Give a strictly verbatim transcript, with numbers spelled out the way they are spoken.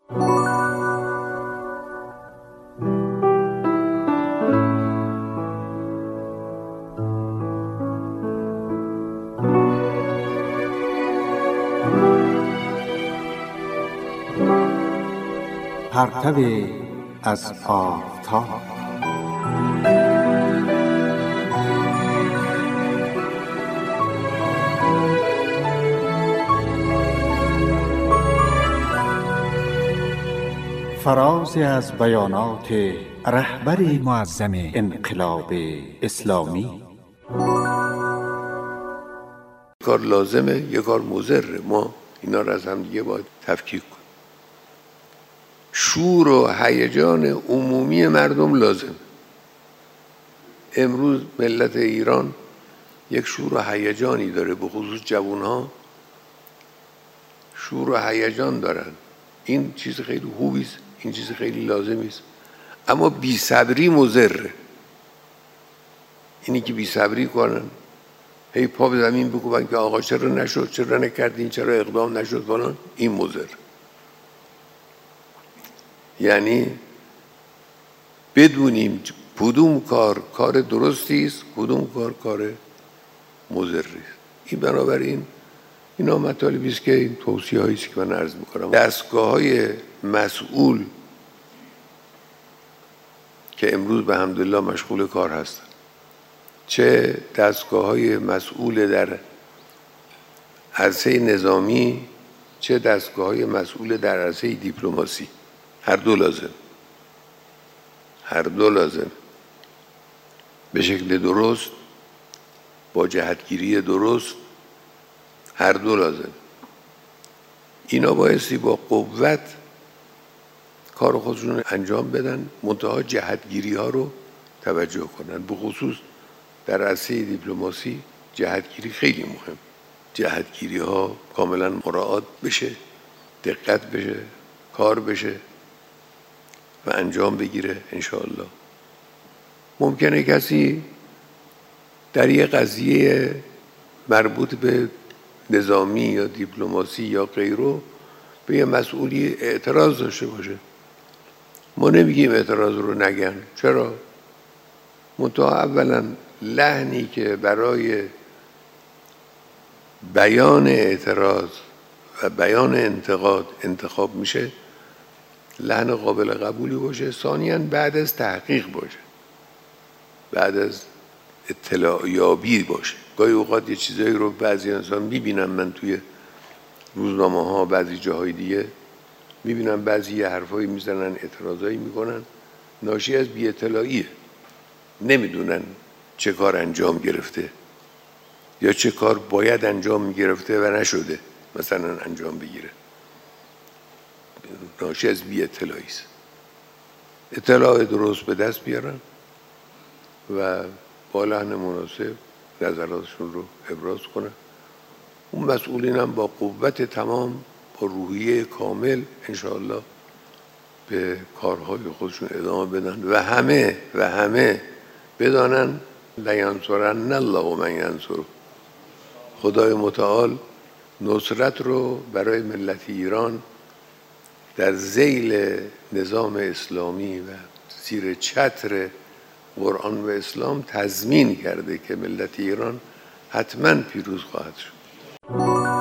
پرتو از آفتاب. فرازی از بیانات رهبر معظم انقلاب اسلامی. کار لازمه، یه کار مضره. ما اینا رو از هم دیگه باید تفکیک کنیم. شور و هیجان عمومی مردم لازم. امروز ملت ایران یک شور و هیجانی داره، به خصوص جوانها شور و هیجان دارن. این چیز خیلی خوبی است، این چیز خیلی لازمی است. اما بی صبری مضره. اینی که بی صبری کنن، هی پا به زمین بکوبن که آقا چرا نشد، چرا نکردین، چرا اقدام نشد فلان، این مضر. یعنی بدونیم کدوم کار کار درستی است، کدوم کار کار مضری است. این بنابراین اینا مطالبی است که این توصیه هایی است که من عرض میکنم. دستگاه‌های مسئول که امروز به حمدالله مشغول کار هستند، چه دستگاه‌های مسئول در عرصه نظامی، چه دستگاه‌های مسئول در عرصه دیپلماسی، هر دو لازم هر دو لازم به شکل درست، با جهتگیری درست، هر دو لازم. اینا بایستی با قوت کار خودشون انجام بدن، منتها جهتگیری ها رو توجه کنن. به خصوص در عرصه دیپلماسی جهتگیری خیلی مهم. جهتگیری ها کاملا مراعات بشه، دقت بشه، کار بشه و انجام بگیره انشاءالله. ممکنه کسی در یه قضیه مربوط به نظامی یا دیپلماسی یا غیره به یه مسئولی اعتراض داشته باشه. ما نمیگیم اعتراض رو نگن. چرا؟ منتها اولا لحنی که برای بیان اعتراض و بیان انتقاد انتخاب میشه لحن قابل قبولی باشه. ثانیاً بعد از تحقیق باشه، بعد از اطلاع یابی باشه. گاهی اوقات یه چیزایی رو بعضی انسان میبینم، من توی روزنامه ها بعضی جاهای دیگه میبینم بعضی یه حرفایی میزنن، اعتراضایی میکنن، ناشی از بی اطلاعیه. نمیدونن چه کار انجام گرفته یا چه کار باید انجام میگرفته و نشده مثلا انجام بگیره. ناشی از بی اطلاعی است. اطلاع درست به دست بیارن و با لحن مناسب نظراتشون رو ابراز کنن. اون مسئولین هم با قوت تمام، با روحیه کامل انشاءالله به کارهای خودشون ادامه بدن و همه و همه بدانن لینصرن الله من ینصره. خدای متعال نصرت رو برای ملت ایران در ذیل نظام اسلامی و زیر چتر قرآن و اسلام تضمین کرده که ملت ایران حتما پیروز خواهد شد.